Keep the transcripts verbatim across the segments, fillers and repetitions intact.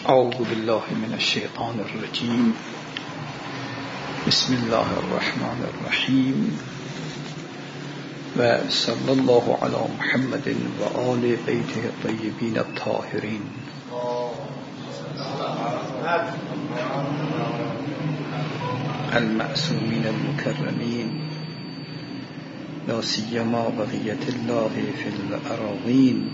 اعوذ بالله من الشیطان الرجیم. بسم الله الرحمن الرحیم و صلی الله علی محمد و آل بیته الطیبین الطاهرین. المعصومین المکرمین، لا سیما بقیة الله فی الأراضین.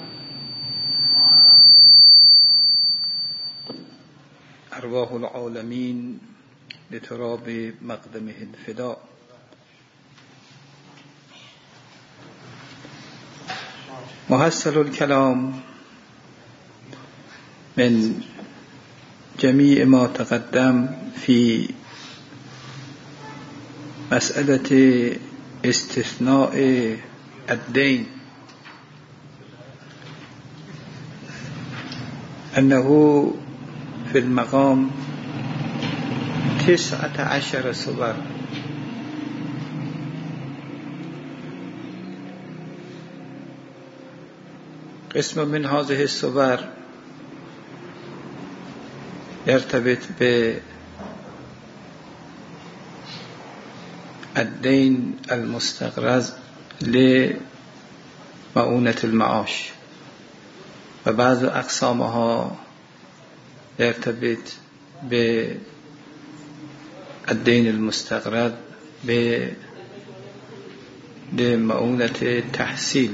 ارواح العالمین لتراب مقدمه الفدا. محصل الكلام من جميع ما تقدم في مسألة استثناء الدين أنه في المقام تسعة عشر صور. قسم من هذه الصور يرتبط بالدين المستقرض لمؤونة المعاش، و بعض أقسامها يرتبط بالدين المستقرض بمؤونة التحصيل.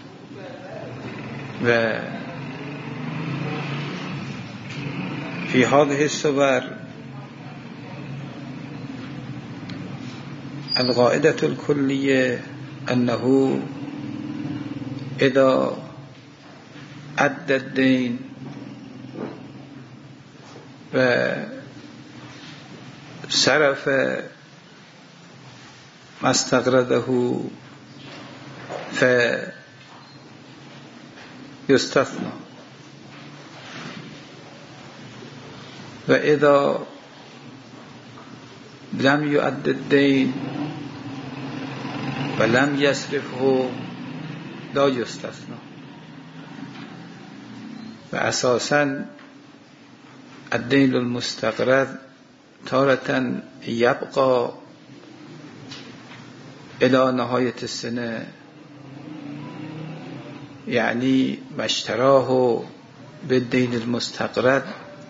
و في هذه الصور القاعدة الكلية أنه إذا أدى الدين و صرف ما استقرضه فيستثنى، وإذا لم يؤد الدين ولم يصرفه لا يستثنى. وأساساً الدين المستقرض تارة يبقى إلى نهاية السنة، يعني ما اشتراه بالدين المستقرض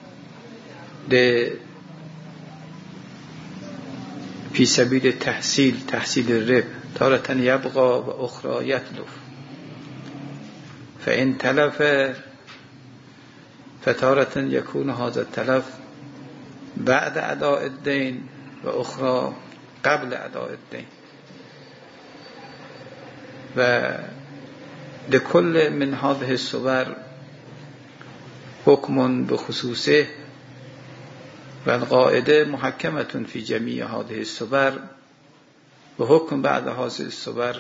في سبيل التحصيل تحصيل الربح تارة يبقى وأخرى يتلف. فإن تلف فتارة يكون هذا التلف بعد أداء الدين وأخرى قبل أداء الدين. ولكل من هذه الصور حكم بخصوصه، والقاعدة محكمة في جميع هذه الصور، وحكم بعد هذه الصور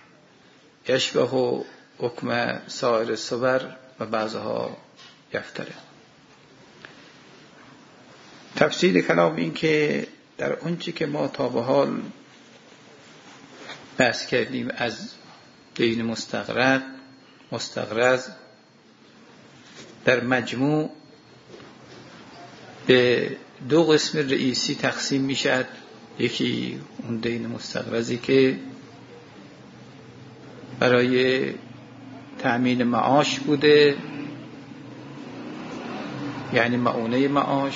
يشبه حكم سائر الصور وبعضها يفترق. تفصیل کلام این که در اونچه که ما تا به حال بحث کردیم از دین مستقرض مستقرض در مجموع به دو قسم رئیسی تقسیم می شد. یکی اون دین مستقرضی که برای تأمین معاش بوده، یعنی مؤونه معاش،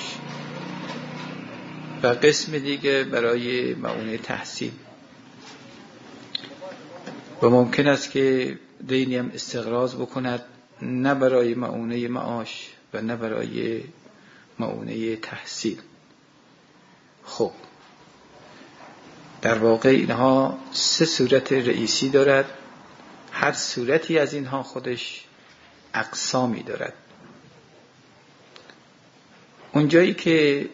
و قسم دیگه برای مؤونه تحصیل. و ممکن است که دینی هم استقراض بکند نه برای مؤونه معاش و نه برای مؤونه تحصیل. خب در واقع اینها سه صورت رئیسی دارد. هر صورتی از اینها خودش اقسامی دارد. اونجایی که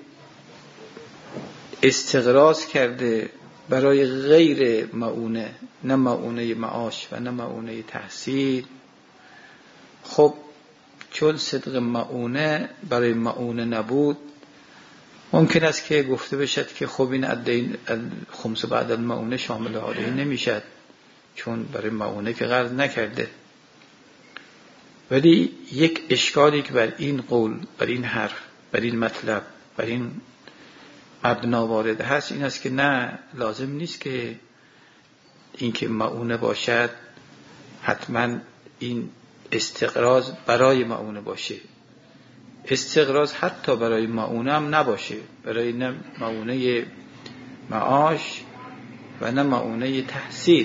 استقراض کرده برای غیر مؤونه، نه مؤونه معاش و نه مؤونه تحصیل، خب چون صدق مؤونه برای مؤونه نبود، ممکن است که گفته بشد که خب این الدین خمس بعد المؤونه شامل هذه نمیشد، چون برای مؤونه که قرض نکرده. ولی یک اشکالی که بر این قول، بر این حرف، بر این مطلب، بر این مبنا وارد هست این است که نه، لازم نیست که این که مؤونه باشد حتما این استقراض برای مؤونه باشه. استقراض حتی برای مؤونه هم نباشه، برای نه مؤونه معاش و نه مؤونه تحصیل،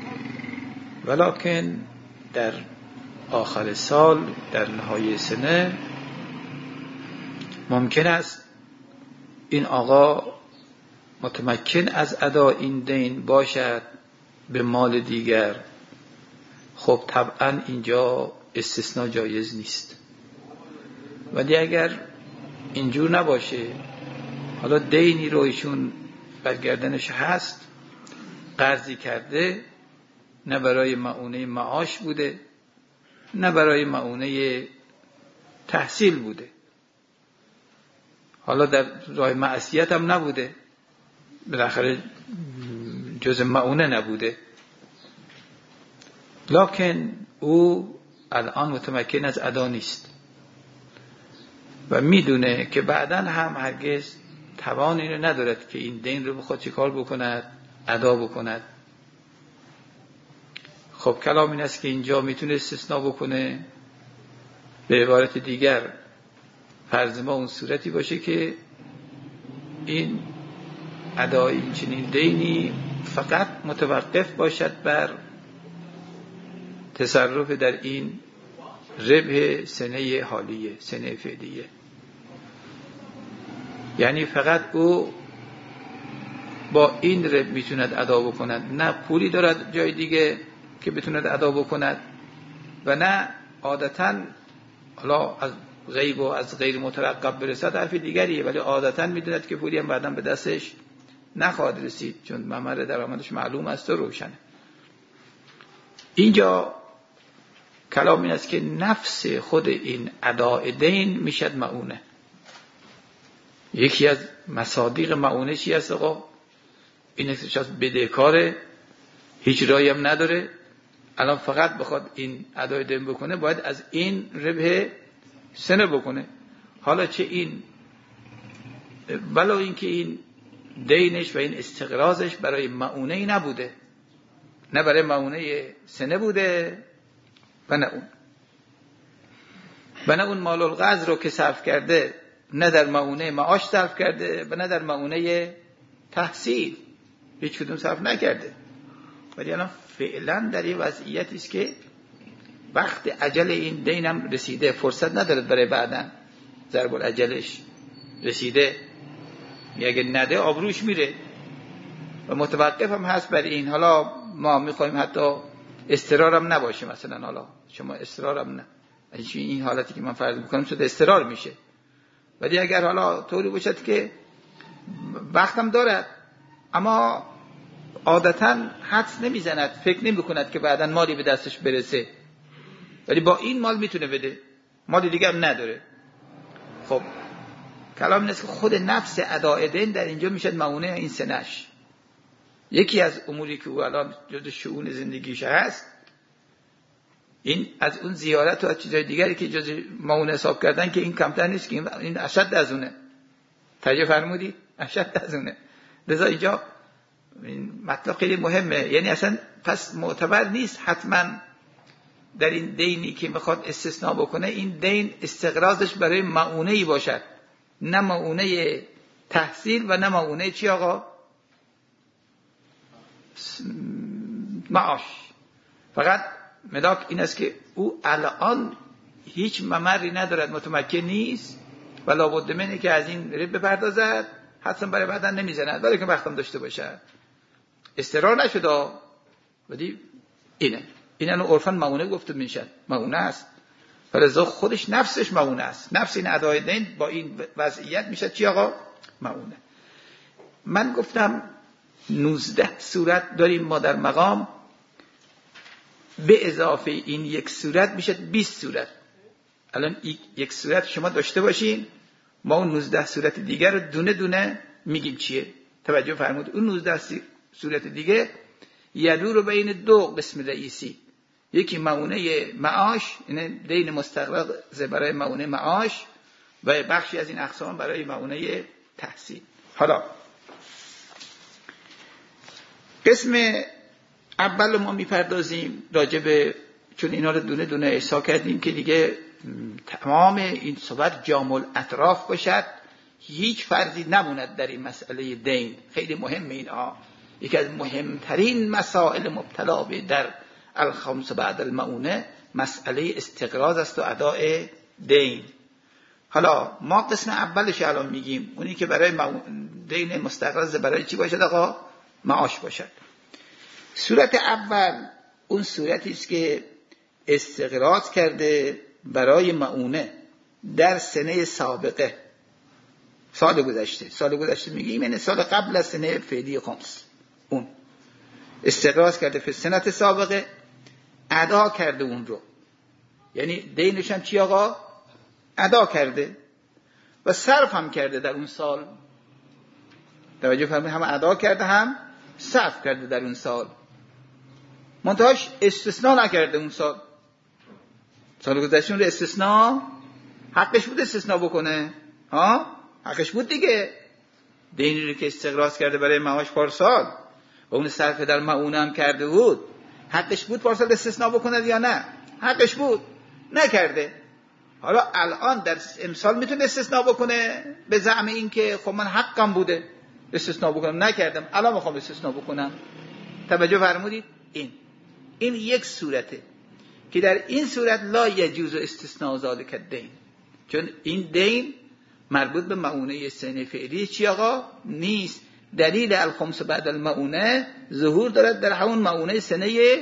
ولکن در آخر سال، در نهایه سنه ممکن است این آقا متمکن از ادای این دین باشد به مال دیگر. خب طبعا اینجا استثناء جایز نیست. ولی اگر اینجور نباشه، حالا دینی رو ایشون برگردنش هست، قرضی کرده، نه برای مؤونه معاش بوده نه برای مؤونه تحصیل بوده، حالا در راه معصیت هم نبوده، بالاخره جز مؤونه نبوده، لکن او الان متمکن از ادا نیست و میدونه که بعداً هم هرگز توان اینو ندارد که این دین رو بخواد چیکار بکند، ادا بکند. خب کلام این است که اینجا میتونه استثناء بکنه. به عبارت دیگر فرض ما اون صورتی باشه که این ادای این چنین دینی فقط متوقف باشد بر تصرف در این ربح سنه حالیه، سنه فعلیه، یعنی فقط او با این ربح میتوند ادا بکند، نه پولی دارد جای دیگه که بتوند ادا بکند و نه عادتاً حالا از غیب و از غیر مترقب برسد حرف دیگریه، ولی عادتاً میدوند که پولی هم بعداً به دستش نخواهد رسید چون ممر درآمدش معلوم است و روشنه. اینجا کلام این است که نفس خود این اداء دین میشد مؤونه. یکی از مصادیق مؤونه چی است آقا؟ این شخص بدهکاره، هیچ راهی هم نداره، الان فقط بخواد این ادای دین بکنه باید از این ربح سنه بکنه. حالا چه این ولو اینکه این دینش و این استقراضش برای مؤونه ای نبوده، نه برای مؤونه سنه بوده و نه اون و نه اون مال القرض رو که صرف کرده نه در مؤونه معاش صرف کرده و نه در مؤونه تحصیل، هیچ کدوم صرف نکرده. ولی الان فعلا در این وضعیتی است که وقت اجل این دینم رسیده، فرصت نداره برای بعدن، ضرب الاجلش رسیده، اگه نده آبروش میره و متوقف هم هست بر این. حالا ما میخوایم حتی استرارم نباشه، مثلا حالا شما استرارم نه، این حالتی که من فرض میکنم شده استرار میشه، ولی اگر حالا طوری باشد که وقتم دارد اما عادتاً حدس نمیزند، فکر نمی کند که بعداً مالی به دستش برسه، ولی با این مال میتونه بده، مالی دیگه هم نداره. خب کلام این است که خود نفس اداء دین در اینجا میشد مؤونه این سنش. یکی از اموری که او الان جز شؤون زندگیش هست این از اون زیارت و از چیزهای دیگری که جز مؤونه حساب کردن که این کمتر نیست، که این اشد از اونه. توجه فرمودی؟ اشد از اونه. لذا اینجا این مطلب خیلی مهمه، یعنی اصلا پس معتبر نیست حتما در این دینی که میخواد استثناء بکنه این دین استقراضش برای مؤونه‌ای باشد، نه مؤونه تحصیل و نه مؤونه چی آقا؟ معاش. فقط ملاک این است که او الان هیچ ممری ندارد، متمکن نیست و لابد منه که از این رب بپردازد، حتما برای بعدن نمیزند ولی که وقتم داشته باشد، استرار نشده، ولی اینه اینه نو عرفاً مؤونه گفته میشد، مؤونه است، فلذا خودش نفسش مؤونه است. نفس این ادای دین با این وضعیت میشه چی آقا؟ مؤونه. من گفتم نوزده صورت داریم ما در مقام، به اضافه این یک صورت میشه بیست صورت. الان یک صورت شما داشته باشین، ما اون نوزده صورت دیگر رو دونه دونه میگیم چیه. توجه فرمود. اون نوزده صورت دیگه یدور بین دو قسم رئیسی، یکی مؤونه معاش، یعنی دین مستقرض برای مؤونه معاش و بخشی از این اقسام برای مؤونه تحصیل. حالا قسم اول ما میپردازیم راجب، چون اینا رو دونه دونه احصا کردیم که دیگه تمام این صحبت جامع الاطراف باشد، هیچ فرضی نموند در این مسئله دین. خیلی مهمه اینها، یکی از مهمترین مسائل مبتلا به در الخمس بعد المؤونه مسئله استقراض است و اداء دین. حالا ما قسم اولش الان میگیم، اونی که برای دین مستقرض برای چی باشد آقا؟ معاش باشد. صورت اول اون صورتی است که استقراض کرده برای مؤونه در سنه سابقه، سال گذشته. سال گذشته میگیم یعنی سال قبل از سنه فعلی خمس، اون استقراض کرده فی سنت سابقه، ادا کرده اون رو، یعنی دینش هم چی آقا؟ ادا کرده و صرف هم کرده در اون سال. توجه فرمایید، هم ادا کرده هم صرف کرده در اون سال، منتهاش استثناء نکرده اون سال. سال گذشته رو استثناء حقش بود استثناء بکنه، ها حقش بود دیگه. دینی رو که استقراض کرده برای معاش پارسال و اون صرف در مؤونه هم کرده بود، حقش بود پارسال استثناء بکنه یا نه؟ حقش بود، نکرده. حالا الان در امسال میتونه استثناء بکنه به زعم این که خب من حقم بوده استثناء بکنم، نکردم، الان میخوام استثناء بکنم. توجه فرمودید؟ این این یک صورته که در این صورت لا یجوز استثناء ذالک الدین، چون این دین مربوط به مؤونه سنه فعلی چی آقا؟ نیست. دلیل الخمس بعد المؤونه ظهور دارد در همون مؤونه سنه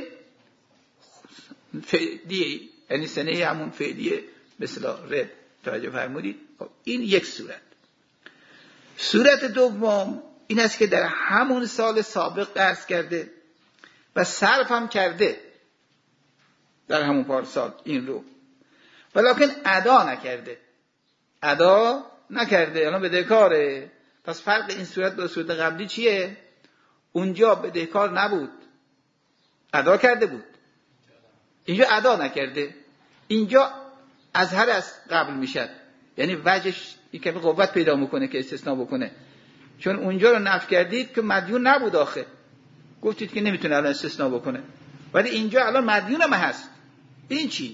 فعلی، یعنی سنه همون فعلی مثل رد. توجه فرمودید؟ خب این یک صورت. صورت دوم این است که در همون سال سابق قرض کرده و صرف هم کرده در همون پارسال این رو، ولیکن ادا نکرده. ادا نکرده، الان بدهکاره. پس فرق این صورت با صورت قبلی چیه؟ اونجا بدهکار نبود، ادا کرده بود. اینجا ادا نکرده، اینجا از هر از قبل میشد، یعنی وجهش یک کمی قوت پیدا میکنه که استثناء بکنه. چون اونجا رو نفی کردید که مدیون نبود، آخه گفتید که نمیتونه الان استثناء بکنه، ولی اینجا الان مدیون هم هست. این چی؟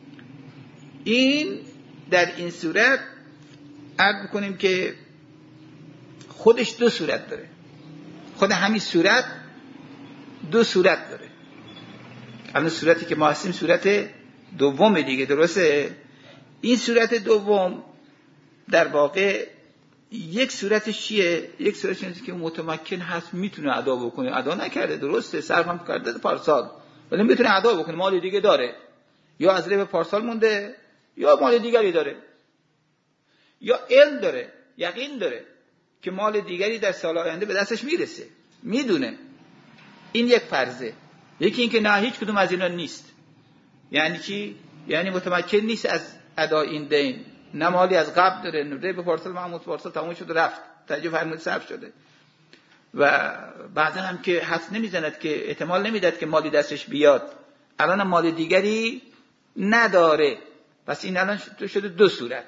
این در این صورت عرض میکنیم که خودش دو صورت داره. خود همین صورت دو صورت داره. الان صورتی که ما هستیم صورت دوم دیگه، درسته؟ این صورت دوم در واقع یک صورتش چیه؟ یک صورتش اینه که متمکن هست میتونه ادا بکنه، ادا نکرده، درسته، صرف هم کرده پارسال ولی میتونه ادا بکنه، مال دیگه داره، یا از ریب پارسال مونده یا مال دیگری داره، یا علم داره، یقین داره که مال دیگری در سال آینده به دستش میرسه، میدونه. این یک فرضه. یکی این که نه هیچ کدوم از اینا نیست. یعنی چی؟ یعنی متمکن نیست از ادا این دین، نه مالی از قبل داره، نه به پارسال محمود پارسال تموم شد رفت، تجربه فرمود صرف شده، و بعضا هم که حس نمیزند که احتمال نمیداد که مالی دستش بیاد، الان مال دیگری نداره. پس این الان شده دو صورت.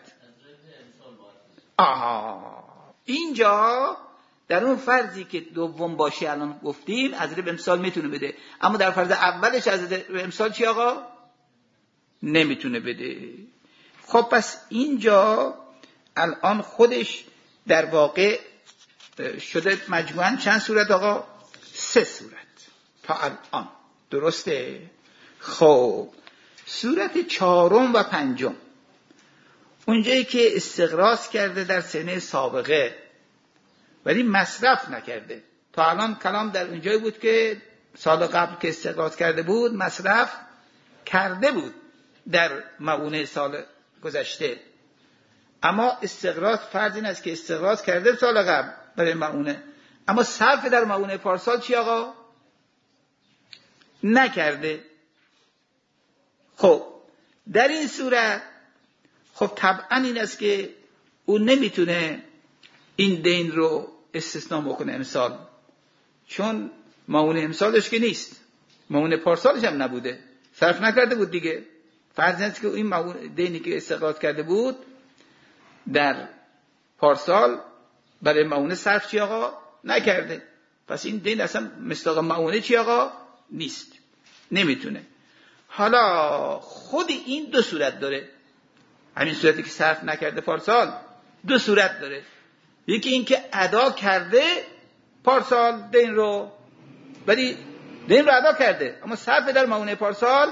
آها اینجا در اون فرضی که دوم باشه الان گفتیم از ریب امسال میتونه بده، اما در فرض اولش از ریب امسال چی آقا؟ نمیتونه بده. خب پس اینجا الان خودش در واقع شده مجموعاً چند صورت آقا؟ سه صورت تا الان، درسته؟ خب صورت چهارم و پنجم اونجایی که استقراض کرده در سنه سابقه ولی مصرف نکرده. تا الان کلام در اونجایی بود که سال قبل که استقراض کرده بود مصرف کرده بود در مؤونه سال گذشته، اما استقراض فرض این است که استقراض کرده سال قبل برای مؤونه، اما صرف در مؤونه پارسال چی آقا؟ نکرده. خب در این صورت خب طبعا این است که اون نمیتونه این دین رو استثناء بکنه امسال، چون مؤونه امسالش که نیست، مؤونه پارسالش هم نبوده، صرف نکرده بود دیگه. فرض است که این دینی که استقراض کرده بود در پارسال برای معونه صرف چی آقا نکرده، پس این دین اصلا مصداق معونه چی آقا نیست، نمیتونه. حالا خود این دو صورت داره، همین صورتی که صرف نکرده پارسال دو صورت داره. یکی این که ادا کرده پارسال دین رو، ولی دین رو ادا کرده اما صرف در معونه پارسال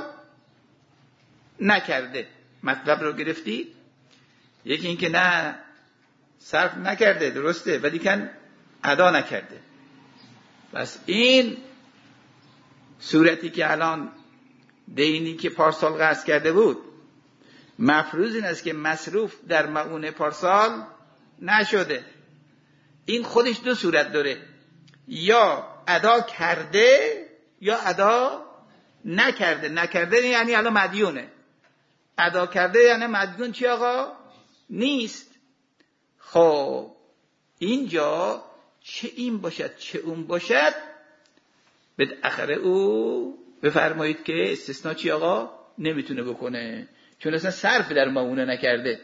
نکرده. مطلب رو گرفتی؟ یکی این که نه صرف نکرده درسته ولی کن ادا نکرده. بس این صورتی که الان دینی که پارسال قرض کرده بود مفروض این است که مصروف در معونه پارسال نشده. این خودش دو صورت داره، یا ادا کرده یا ادا نکرده. نکرده یعنی الان مدیونه، ادا کرده یعنی مدیون چی آقا نیست. خب اینجا چه این باشد چه اون باشد بالاخره او بفرمایید که استثناء چی آقا نمیتونه بکنه، چون اصلا صرف در معونه نکرده.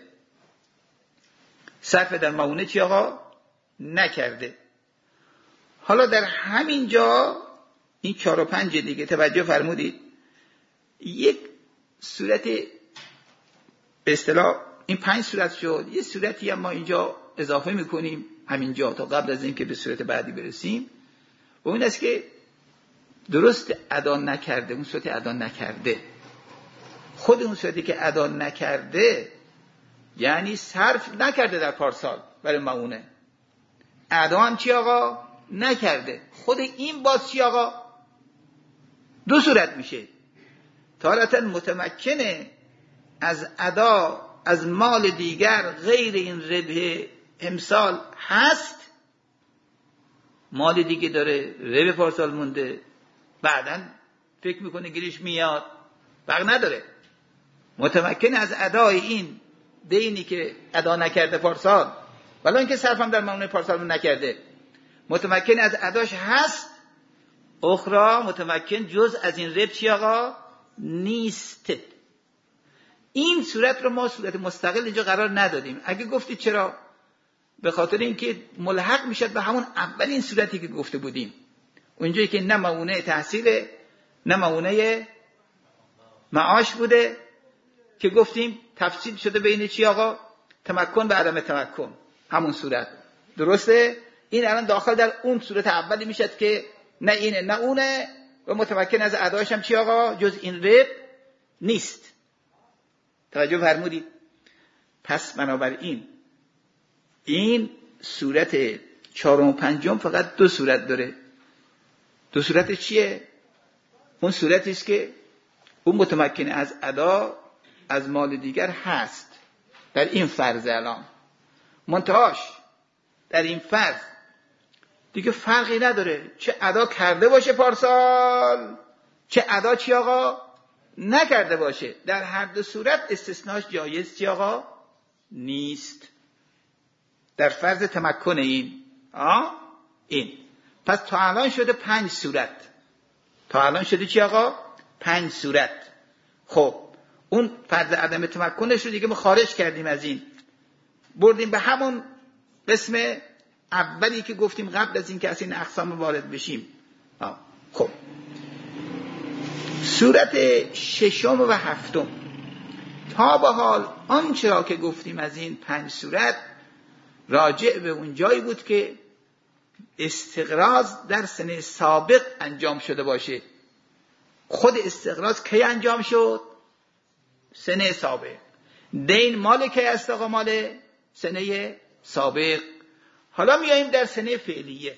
صرف در معونه چی آقا نکرده. حالا در همین جا این چهار و پنج دیگه توجه فرمودید، یک صورت به اصطلاح این پنج صورت شد، یه صورتی هم ما اینجا اضافه میکنیم همینجا تا قبل از اینکه به صورت بعدی برسیم، و اون است که درست ادا نکرده. اون صورت ادا نکرده، خود اون صورتی که ادا نکرده یعنی صرف نکرده در پارسال برای معونه، ادا هم چی آقا نکرده. خود این باز چی آقا دو صورت میشه. تارتا متمکنه از ادا از مال دیگر غیر این ربح امسال هست، مال دیگه داره ربح پارسال مونده، بعداً فکر میکنه گیرش میاد، فرق نداره. متمکن از ادای این دینی که ادا نکرده پارسال، ولی اینکه صرفم در معونه پارسال نکرده، متمکن از اداش هست. اخرى متمکن جز از این ربح چی آقا نیست. این صورت رو ما صورت مستقل اینجا قرار ندادیم. اگه گفتی چرا؟ به خاطر اینکه ملحق میشد به همون اولین صورتی که گفته بودیم، اونجایی که نه معونه تحصیل نه معونه معاش بوده، که گفتیم تفصیل شده بین چی آقا تمکن و عدم تمکن، همون صورت درسته. این الان داخل در اون صورت اولی میشد که نه اینه نه اونه، و متمکن از ادایش هم چی آقا جز این ربح نیست. توجه فرمودید؟ پس بنابراین این صورت چهارم و پنجم فقط دو صورت داره. دو صورت چیه؟ اون صورتی است که اون متمکن از ادا از مال دیگر هست در این فرض. الان منتهاش در این فرض دیگه فرقی نداره چه ادا کرده باشه پارسال چه ادا چی آقا نکرده باشه، در هر دو صورت استثناش جایز چی آقا نیست. در فرض تمکن این آه این پس تا الان شده پنج صورت. تا الان شده چی آقا پنج صورت. خب اون فرض عدم تمکنش رو دیگه ما خارج کردیم از این، بردیم به همون قسم اولی که گفتیم قبل از این که از این اقسام وارد بشیم. آه. خب صورت ششم و هفتم تا به حال آنچه را که گفتیم از این پنج صورت راجع به اون جایی بود که استقراض در سنه سابق انجام شده باشه. خود استقراض کی انجام شد؟ سنه سابق. دین مال کی است آقا؟ مال سنه سابق. حالا میاییم در سنه فعلیه.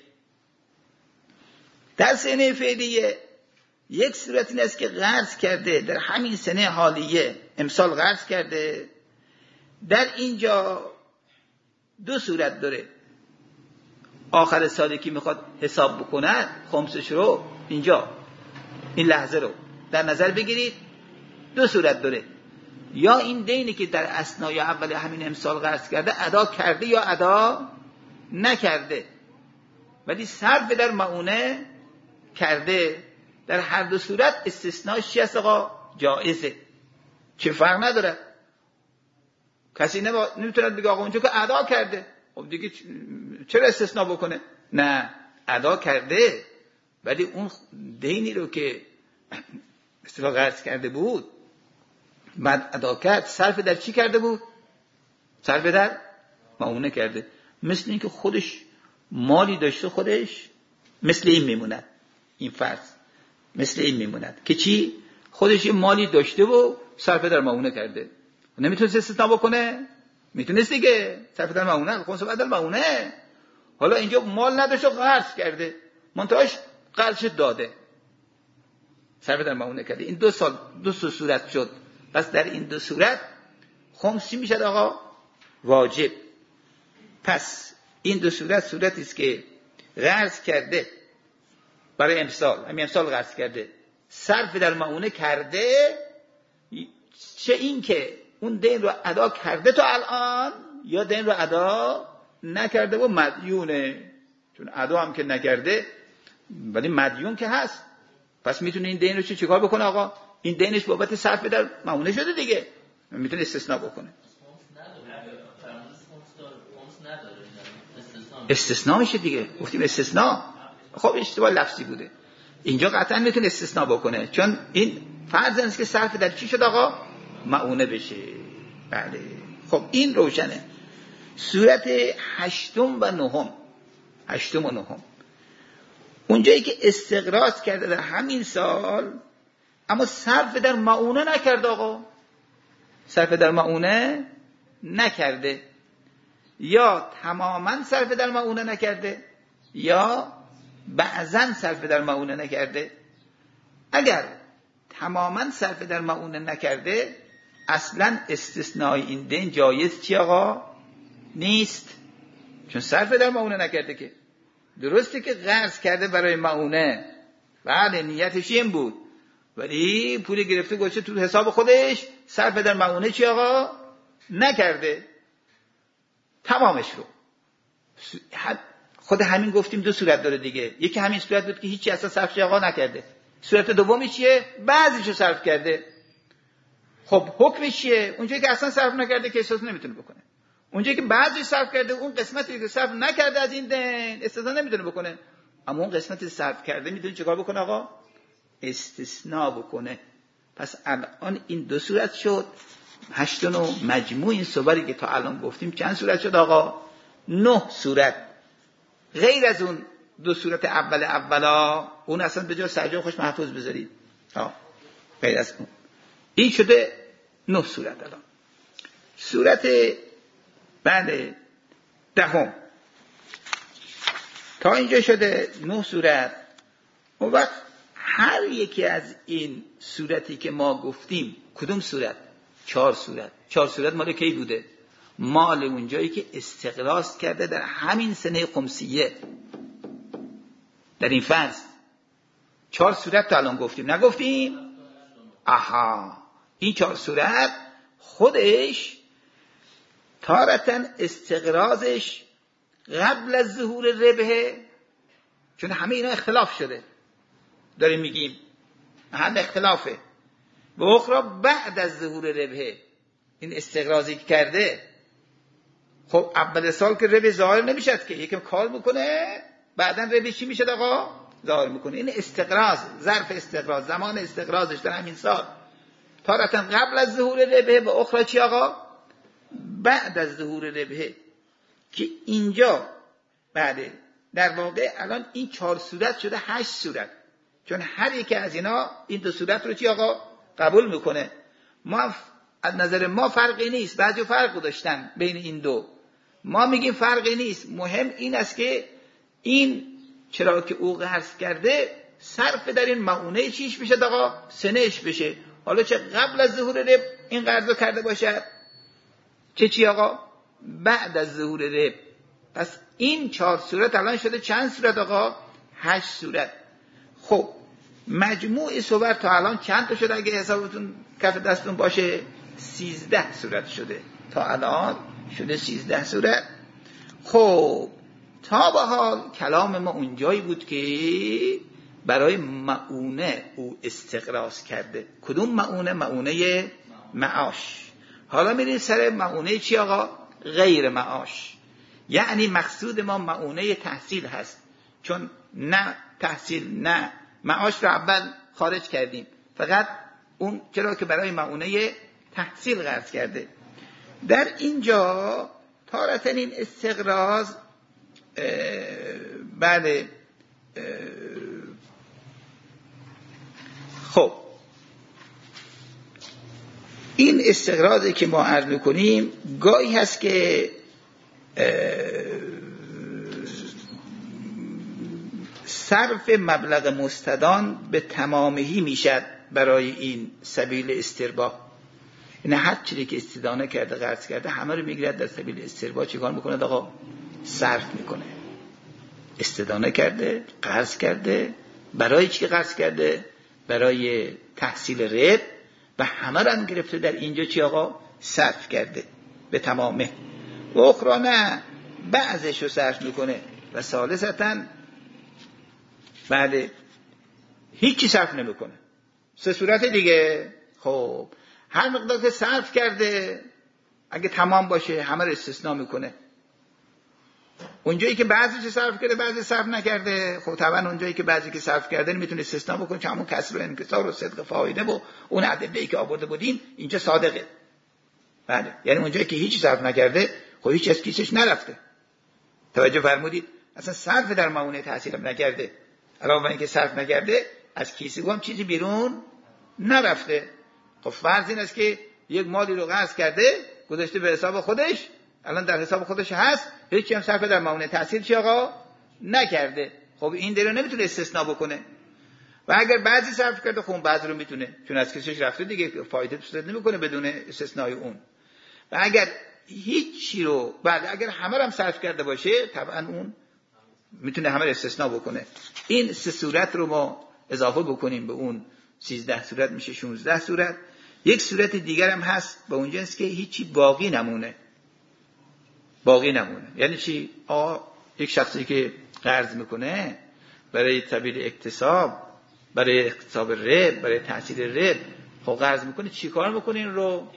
در سنه فعلیه یک صورت این است که قرض کرده در همین سنه حالیه، امسال قرض کرده. در اینجا دو صورت داره. آخر سالی که میخواد حساب بکنه خمسش رو اینجا این لحظه رو در نظر بگیرید. دو صورت داره، یا این دینی که در اثنای اول همین امسال قرض کرده ادا کرده یا ادا نکرده، ولی صرف در معونه کرده. در هر دو صورت استثناء چی است آقا؟ جایزه، چه فرق نداره. کسی نمیتونه بگه آقا اونجا که ادا کرده خب دیگه چرا استثناء بکنه؟ نه، ادا کرده، ولی اون دینی رو که اصطلاح قرض کرده بود بعد ادا کرد، صرف در چی کرده بود؟ صرف در معونه کرده. مثل این که خودش مالی داشته، خودش مثل این میموند، این فرض مثل این میموند که چی؟ خودش یه مالی داشته و صرف در معونه کرده. نمیتونست استثناء بکنه؟ میتونست دیگه، صرف در معونه، خونس بدل معونه. حالا اینجا مال نداشت و قرض کرده، منتهاش قرضش داده، صرف در معونه کرده. این دو سال دو سو صورت شد. پس در این دو صورت خمسی میشد آقا واجب. پس این دو صورت صورتی است که قرض کرده برای امسال، همین امسال قرض کرده، صرف در معونه کرده، چه این که اون دین رو ادا کرده تا الان یا دین رو ادا نکرده و مدیونه. چون ادا هم که نکرده ولی مدیون که هست، پس میتونه این دین رو چه چیکار بکنه آقا؟ این دینش بابت صرف در معونه شده دیگه، میتونه استثناء بکنه. استثناء میشه دیگه، گفتیم استثناء. خب اشتباه لفظی بوده، اینجا قطعا میتونه استثناء بکنه، چون این فرض است که صرف در چی شد آقا؟ معونه بشه. بله خب این روشنه. صورت هشتم و نهم، هشتم و نهم اونجایی که استقراض کرده در همین سال اما صرف در معونه نکرده آقا، صرف در معونه نکرده، یا تماما صرف در معونه نکرده یا بعضا صرف در معونه نکرده. اگر تماما صرف در معونه نکرده اصلا استثناء این دین جایز چی آقا؟ نیست، چون صرف در معونه نکرده. که درسته که قرض کرده برای معونه، بله نیتش این بود، ولی پول گرفته گذاشته تو حساب خودش، صرف در معونه چی آقا؟ نکرده تمامش رو. خود همین گفتیم دو صورت داره دیگه، یکی همین صورت بود که هیچی اصلا صرفش آقا نکرده، صورت دومی چیه؟ بعضیشو صرف کرده. خب حکمش چیه؟ اونجایی که اصلا صرف نکرده که استثناء نمیتونه بکنه، اونجایی که بعضیش صرف کرده اون قسمتی که صرف نکرده از این دین استثناء نمیتونه بکنه، اما اون قسمتی صرف کرده میتونه چیکار بکنه آقا؟ استثناء بکنه. پس الان این دو صورت شد، هشتن و مجموع این صوری که تا الان گفتیم چند صورت شد آقا؟ نه صورت. غیر از اون دو صورت اول اولا، اون اصلا به جای سرجام خوش محفوظ بذارید، آه. غیر از اون این شده نه صورت. الان صورت بعد دهم تا اینجا شده نه صورت. اون وقت هر یکی از این صورتی که ما گفتیم، کدوم صورت؟ چهار صورت. چهار صورت مال کی بوده؟ مال اونجایی که استقراض کرده در همین سنه خمسیه، در این فرض. چهار صورت تا الان گفتیم، نگفتیم؟ آها، این چهار صورت خودش تارتاً استقراضش قبل از ظهور ربح، چون همه اینا اختلاف شده داریم میگیم، هم اختلافه، و اخرى بعد از ظهور ربح. این استقراضی که کرده، خب اول سال که ربح ظاهر نمیشد که، یکم کار میکنه بعداً ربح چی میشد آقا؟ ظاهر میکنه. این استقراض، ظرف استقراض، زمان استقراضش در همین سال تارتاً قبل از ظهور ربح و اخرى چی آقا؟ بعد از ظهور ربح. که اینجا بعد در واقع الان این چهار صورت شده هشت صورت، چون هر یک از اینا این دو صورت رو چی آقا؟ قبول میکنه. ما از نظر ما فرقی نیست، بعضی فرق داشتن بین این دو، ما میگیم فرقی نیست، مهم این است که این چرا که او قرض کرده صرف در این معونه چیش بشه آقا؟ سنهش بشه. حالا چه قبل از ظهور ربح این قرض رو کرده باشد، چه چی آقا؟ بعد از ظهور ربح. پس این چهار صورت الان شده چند صورت آقا؟ هشت صورت. خب مجموع صور تا الان چند تا شده اگه حسابتون کف دستتون باشه؟ سیزده صورت شده تا الان، شده سیزده صورت. خب تا به حال کلام ما اونجایی بود که برای معونه او استقراض کرده. کدوم معونه؟ معونه معاش. حالا میریم سر معونه چی آقا؟ غیر معاش. یعنی مقصود ما معونه تحصیل هست، چون نه تحصیل نه معاش رو اول خارج کردیم، فقط اون چرا که برای معونه تحصیل قرض کرده. در اینجا تارتن این استقراض بله خب این استقراضی که ما عرض می‌کنیم گاهی هست که صرف مبلغ مستدان به تمامهی میشد برای این سبیل استرباح. این هر چیزی که استدانه کرده قرض کرده همه رو میگیرد در سبیل استرباح. چیکار میکنه آقا؟ صرف میکنه. استدانه کرده، قرض کرده، برای چی قرض کرده؟ برای تحصیل رب، و همه رو هم گرفته در اینجا چی آقا؟ صرف کرده به تمامه. و اخرى نه، بعضش رو صرف میکنه و ثالثتاً بعد هیچی صرف نمیکنه. سه صورت دیگه. خب هر مقدار که صرف کرده اگه تمام باشه همه رو استثناء میکنه. اونجایی که بعضیش صرف کرده بعضی صرف نکرده، خب طبعا اونجایی که بعضی که صرف کرده میتونه استثناء بکنه، چون همون کسر و انکسار و صدق فایده و اون ادله‌ای که آورده بودین اینجا صادقه. بله، یعنی اونجایی که هیچ صرف نکرده خب هیچ از کیسش نرفته. توجه فرمودید؟ اصلا صرف در معونه تحصیل هم نکرده، علاوه بر اینکه صرف نکرده از کیسه هم چیزی بیرون نرفته. خب فرض این است که یک مالی رو قرض کرده گذاشته به حساب خودش، الان در حساب خودش هست، هیچی هم صرف در معونه تحصیل چی آقا نکرده. خب این درو نمیتونه استثناء بکنه. و اگر بعضی صرف کرده خب بعضی رو میتونه، چون از کیسش رفته دیگه فایده توسط نمیکنه بدون استثناء اون. و اگر هیچی رو بعد اگر همه رو هم صرف کرده باشه طبعا اون میتونه همه رو استثناء بکنه. این سه صورت رو ما اضافه بکنیم به اون سیزده صورت میشه شانزده صورت. یک صورت دیگر هم هست به اونجا است که هیچی باقی نمونه. باقی نمونه یعنی چی؟ آه یک شخصی که قرض میکنه برای سبیل اکتساب، برای اکتساب رب، برای تحصیل رب، خب قرض میکنه چی کار میکنه این رو؟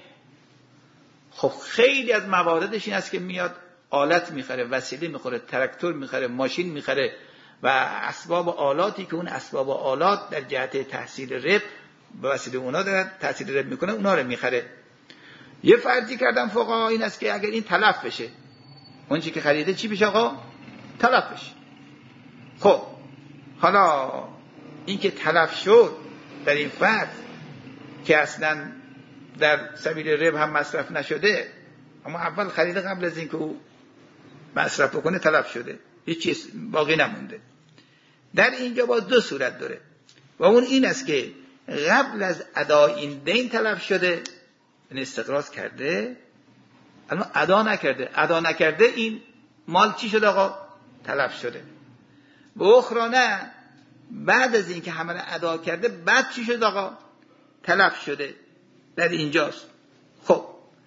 خب خیلی از مواردش این است که میاد آلت میخره، وسیله میخره، تراکتور میخره، ماشین میخره و اسباب و آلاتی که اون اسباب و آلات در جهت تحصیل رب به وسیله اونا دارد تحصیل رب میکنه، اونا رو میخره. یه فرضی کردم فقها این است که اگر این تلف بشه، اون چی که خریده چی بشه آقا؟ تلف بشه. خب حالا این که تلف شد در این فرض که اصلا در سبیل رب هم مصرف نشده، اما اول خریده قبل از اینکه او مصرف بکنه تلف شده، هیچ چیز باقی نمونده. در اینجا باز دو صورت داره و اون این است که قبل از ادای این دین تلف شده، این استقراض کرده اما ادا نکرده، ادا نکرده این مال چی شده آقا؟ تلف شده. به اخرى نه، بعد از این که همه را ادا کرده بعد چی شده آقا؟ تلف شده. در اینجاست. خب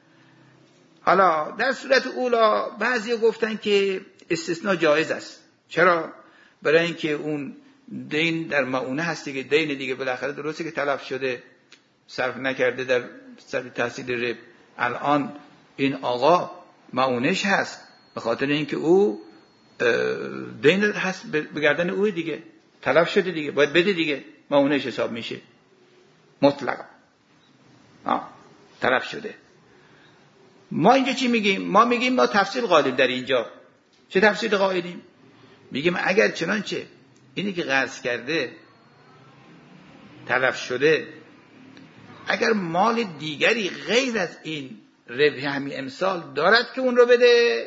حالا در صورت اولا بعضی گفتن که استثناء جایز است. چرا؟ برای اینکه اون دین در معونه هست دیگه، دین دیگه بالاخره درسته که تلف شده صرف نکرده در سبیل تحصیل رب، الان این آقا معونش هست به خاطر اینکه او دین هست به گردن او دیگه، تلف شده دیگه، باید بده دیگه، معونش حساب میشه مطلق. آه تلف شده. ما اینجا چی میگیم؟ ما میگیم ما تفصیل قائلیم در اینجا. چه تفصیل قائلیم؟ میگیم اگر چنانچه اینی که قرض کرده تلف شده، اگر مال دیگری غیر از این ربح همین امسال دارد که اون رو بده،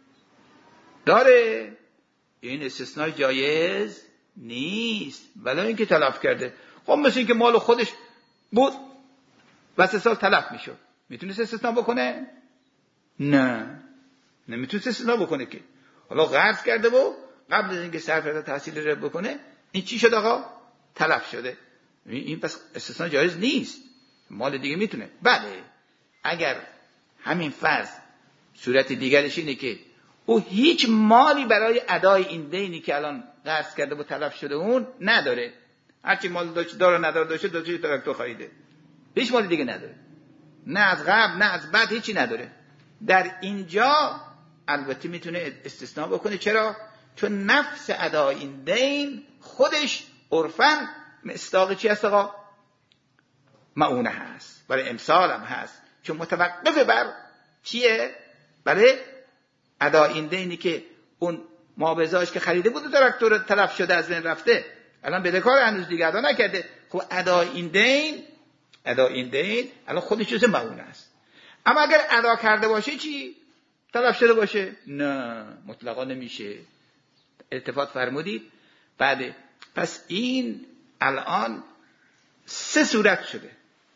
داره، این استثناء جایز نیست ولی اینکه تلف کرده. خب مثل اینکه مال خودش بود و سه سال تلف میشد، میتونست استثناء بکنه؟ نه نمیتونست استثناء بکنه که. حالا قرض کرده و قبل از اینکه صرف تحصیل رب بکنه این چی شد آقا؟ تلف شده. این پس استثناء جایز نیست، مال دیگه میتونه. بله اگر همین فرض صورت دیگرش اینه که او هیچ مالی برای ادای این دینی که الان قرض کرده و تلف شده اون نداره، هرچی مال داشته داره نداره داشته داشته تراکتور خریده، هیچ مال دیگه نداره، نه از قبل نه از بعد هیچی نداره. در اینجا البته میتونه استثناء بکنه. چرا؟ چون نفس ادای این دین خودش عرفاً مصداق چی هست آقا؟ معونه هست، برای امسال هم هست، چون متوقف بر چیه؟ برای ادای این دینی که اون مابزاش که خریده بود تراکتور تلف شده از بین رفته، الان بدهکار هنوز دیگه ادا نکرده. خب ادای این دین، ادای این دین الان خودش جز معونه است. اما اگر ادا کرده باشه چی؟ تلف شده باشه؟ نه، مطلقا نمیشه. التفات فرمودید؟ بعد پس این الان سه صورت شده.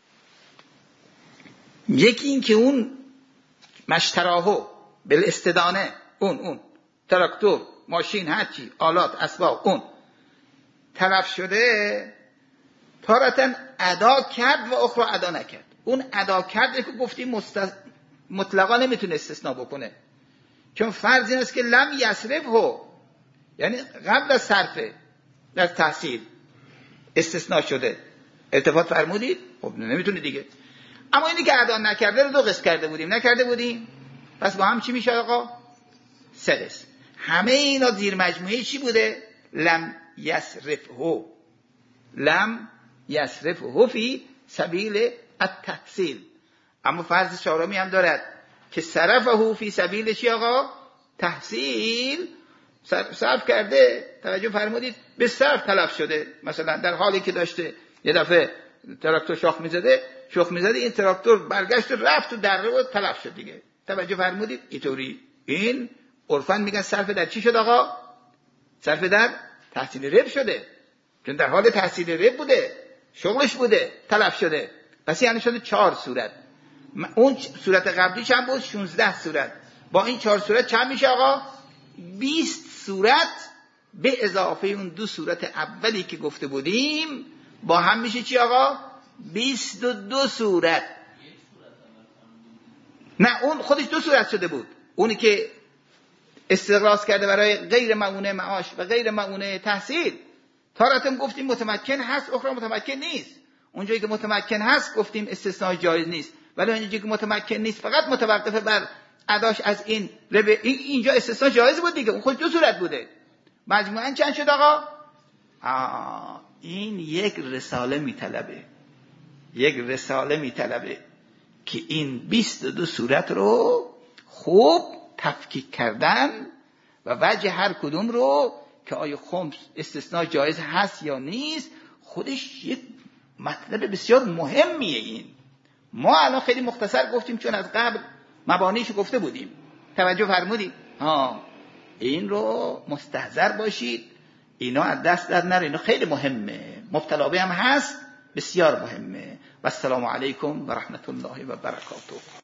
یکی این که اون مشتراهو بالاستدانه، اون اون تراکتور، ماشین، هرچی آلات اسباب اون تلف شده، تارتن ادا کرد و اخرى ادا نکرد. اون ادا کرد که گفتیم مست... مطلقا نمیتونه استثناء بکنه، چون فرض این است که لم یصرفه، یعنی قبل از صرفه در تحصیل استثناء شده. التفات فرمودید؟ خب نمیتونه دیگه. اما اینی که ادا نکرده رو دو قسم کرده بودیم، نکرده بودیم، پس با هم چی میشه آقا؟ سه قسم. همه اینا زیر مجموعه چی بوده؟ لم یصرفه، لم یصرفه فی سبیل التحصیل. اما فرض چهارمی هم دارد که صرفه فی سبیل چی آقا؟ تحصیل. صرف کرده، توجه فرمودید، به صرف تلف شده. مثلا در حالی که داشته یه دفعه تراکتور شاخ میزده، شاخ میزده، این تراکتور برگشت و رفت و دره و تلف شد دیگه. توجه فرمودید؟ اینطوری این عرفاً میگن صرف در چی شد آقا؟ صرف در تحصیل رب شده، چون در حال تحصیل رب بوده، شغلش بوده، تلف شده. پس یعنی شده چهار صورت. اون صورت قبلی چند بود؟ شانزده صورت. با این چهار صورت چند میشه آقا؟ بیست صورت به اضافه اون دو صورت اولی که گفته بودیم با هم میشه چی آقا؟ بیست و دو صورت. نه، اون خودش دو صورت شده بود. اونی که استقراض کرده برای غیر معونه معاش و غیر معونه تحصیل، تارتم گفتیم متمکن هست، اخرى متمکن نیست. اونجایی که متمکن هست گفتیم استثناء جایز نیست، ولی اونجایی که متمکن نیست فقط متوقف بر اداش از این ربه، اینجا استثناء جایز بود دیگه. اون خود دو صورت بوده. مجموعاً چند شد آقا؟ آه این یک رساله میطلبه، یک رساله میطلبه که این بیست و دو صورت رو خوب تفکیک کردن و وجه هر کدوم رو که آیا خمس استثناء جایز هست یا نیست، خودش یک مطلب بسیار مهمیه. این ما الان خیلی مختصر گفتیم چون از قبل مبانیشو گفته بودیم. توجه فرمودید؟ ها، این رو مستحضر باشید، اینا از دست در نره، اینا خیلی مهمه، مبتلا به هم هست، بسیار مهمه. و السلام علیکم و رحمت الله و برکاته.